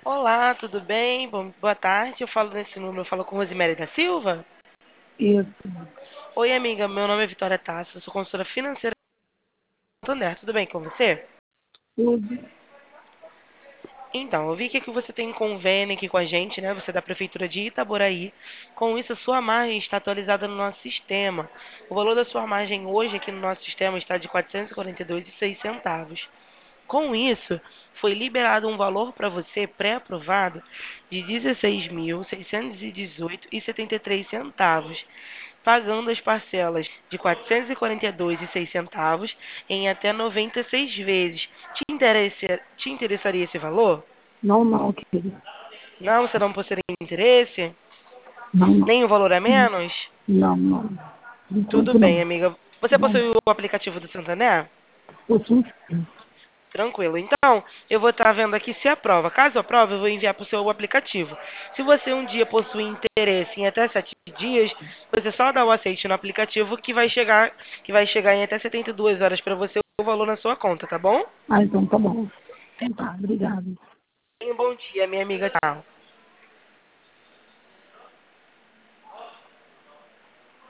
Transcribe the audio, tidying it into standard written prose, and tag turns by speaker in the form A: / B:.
A: Olá, tudo bem? Boa tarde. Eu falo nesse número, eu falo com Rosemary da Silva.
B: Isso,
A: Oi, amiga, meu nome é Vitória Tassi, eu sou consultora financeira do Santander. Tudo bem com você?
B: tudo
A: Então, eu vi que aqui você tem um convênio aqui com a gente, né? Você é da Prefeitura de Itaboraí. Com isso, a sua margem está atualizada no nosso sistema. O valor da sua margem hoje aqui no nosso sistema está de R$ 442,06. Com isso, foi liberado um valor para você pré-aprovado de R$ 16.618,73, pagando as parcelas de R$ 442,06 em até 96 vezes. Te interessaria esse valor?
B: normal, querido.
A: Não, você não possui interesse?
B: Não, não.
A: Nem o valor é menos?
B: Não, não. Por
A: Tudo
B: enquanto
A: bem,
B: não.
A: amiga. Você
B: Bom,
A: possui o aplicativo do Santander?
B: eu sou sim.
A: Tranquilo. Então, eu vou estar vendo aqui se aprova. Caso aprove, eu vou enviar para o seu aplicativo. Se você um dia possui interesse em até 7 dias, você só dá o aceite no aplicativo que vai chegar em até 72 horas para você o valor na sua conta, tá bom?
B: Ah, então tá bom. Então tá, obrigado.
A: Tenha um bom dia, minha amiga. Tchau.